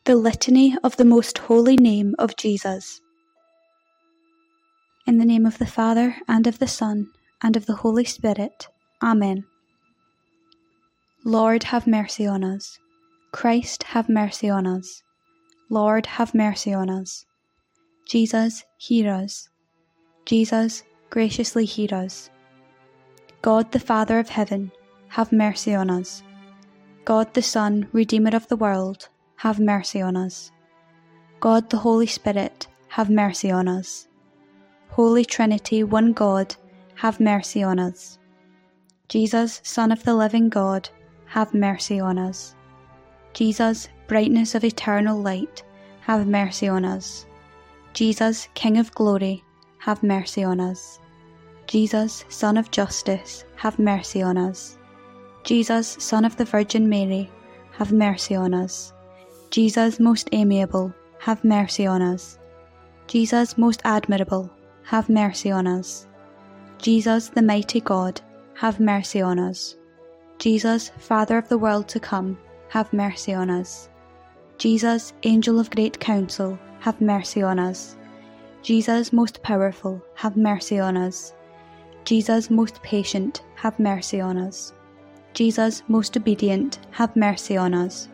The Litany of the Most Holy Name of Jesus. In the name of the Father, and of the Son, and of the Holy Spirit. Amen. Lord, have mercy on us. Christ, have mercy on us. Lord, have mercy on us. Jesus, hear us. Jesus, graciously hear us. God the Father of heaven, have mercy on us. God the Son, Redeemer of the world, have mercy on us. God the Holy Spirit, have mercy on us. Holy Trinity, one God, have mercy on us. Jesus, Son of the living God, have mercy on us. Jesus, brightness of eternal light, have mercy on us. Jesus, King of glory, have mercy on us. Jesus, Son of justice, have mercy on us. Jesus, Son of the Virgin Mary, have mercy on us. Jesus, most amiable, have mercy on us. Jesus, most admirable, have mercy on us. Jesus, the mighty God, have mercy on us. Jesus, Father of the world to come, have mercy on us. Jesus, Angel of great counsel, have mercy on us. Jesus, most powerful, have mercy on us. Jesus, most patient, have mercy on us. Jesus, most obedient, have mercy on us.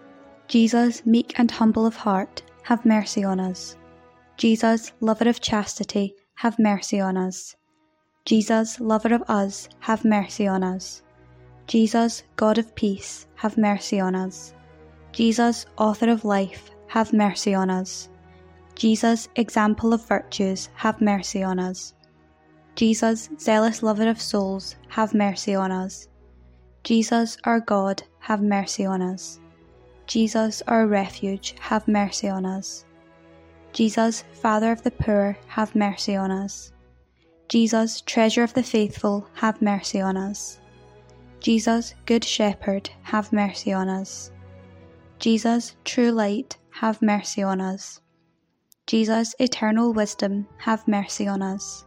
Jesus, meek and humble of heart, have mercy on us. Jesus, lover of chastity, have mercy on us. Jesus, lover of us, have mercy on us. Jesus, God of peace, have mercy on us. Jesus, author of life, have mercy on us. Jesus, example of virtues, have mercy on us. Jesus, zealous lover of souls, have mercy on us. Jesus, our God, have mercy on us. Jesus, our refuge, have mercy on us. Jesus, Father of the poor, have mercy on us. Jesus, treasure of the faithful, have mercy on us. Jesus, good shepherd, have mercy on us. Jesus, true light, have mercy on us. Jesus, eternal wisdom, have mercy on us.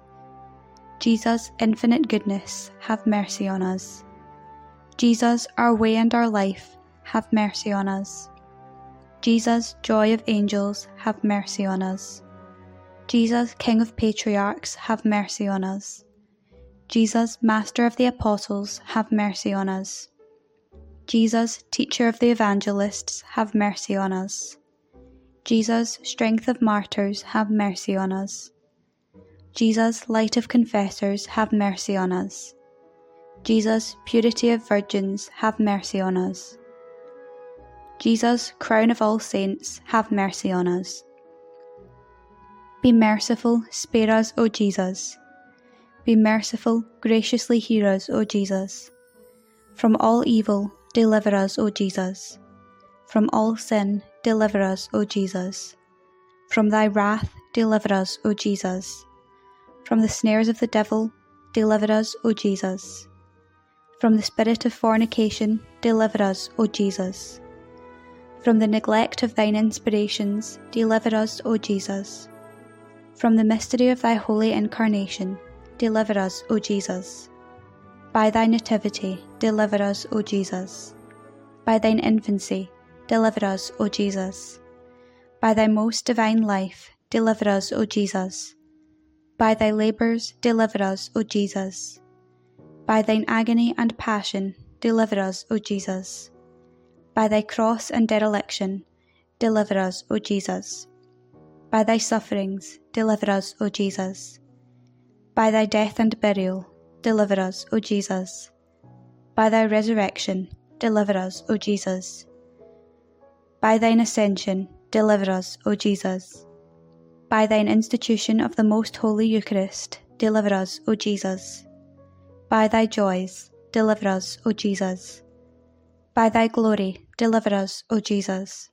Jesus, infinite goodness, have mercy on us. Jesus, our way and our life, have mercy on us. Jesus, joy of angels, have mercy on us. Jesus, King of patriarchs, have mercy on us. Jesus, Master of the apostles, have mercy on us. Jesus, Teacher of the evangelists, have mercy on us. Jesus, Strength of martyrs, have mercy on us. Jesus, Light of confessors, have mercy on us. Jesus, Purity of virgins, have mercy on us. Jesus, Crown of all saints, have mercy on us. Be merciful, spare us, O Jesus. Be merciful, graciously hear us, O Jesus. From all evil, deliver us, O Jesus. From all sin, deliver us, O Jesus. From thy wrath, deliver us, O Jesus. From the snares of the devil, deliver us, O Jesus. From the spirit of fornication, deliver us, O Jesus. From the neglect of thine inspirations, deliver us, O Jesus. From the mystery of thy holy incarnation, deliver us, O Jesus. By thy nativity, deliver us, O Jesus. By thine infancy, deliver us, O Jesus. By thy most divine life, deliver us, O Jesus. By thy labours, deliver us, O Jesus. By thine agony and passion, deliver us, O Jesus. By thy cross and dereliction, deliver us, O Jesus. By thy sufferings, deliver us, O Jesus. By thy death and burial, deliver us, O Jesus. By thy resurrection, deliver us, O Jesus. By thine ascension, deliver us, O Jesus. By thine institution of the most holy Eucharist, deliver us, O Jesus. By thy joys, deliver us, O Jesus. By thy glory, deliver us, O Jesus.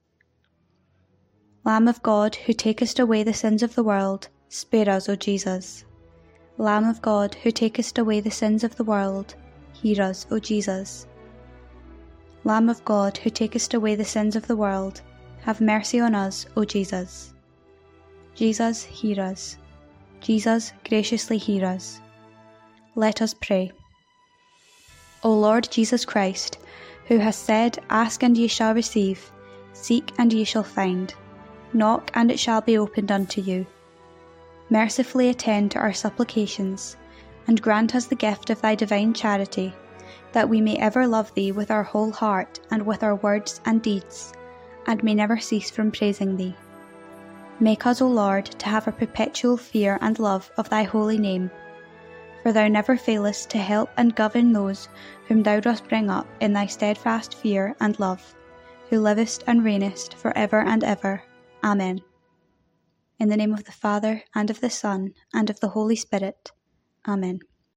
Lamb of God, who takest away the sins of the world, spare us, O Jesus. Lamb of God, who takest away the sins of the world, hear us, O Jesus. Lamb of God, who takest away the sins of the world, have mercy on us, O Jesus. Jesus, hear us. Jesus, graciously hear us. Let us pray. O Lord Jesus Christ, who hast said, Ask and ye shall receive, Seek, and ye shall find. Knock, and it shall be opened unto you. Mercifully attend to our supplications, and grant us the gift of thy divine charity, that we may ever love thee with our whole heart and with our words and deeds, and may never cease from praising thee. Make us, O Lord, to have a perpetual fear and love of thy holy name, for thou never failest to help and govern those whom thou dost bring up in thy steadfast fear and love, who livest and reignest for ever and ever. Amen. In the name of the Father, and of the Son, and of the Holy Spirit. Amen.